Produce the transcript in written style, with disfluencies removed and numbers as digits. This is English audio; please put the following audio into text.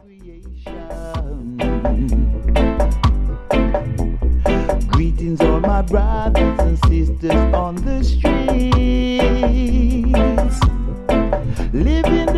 Greetings all my brothers and sisters on the streets, living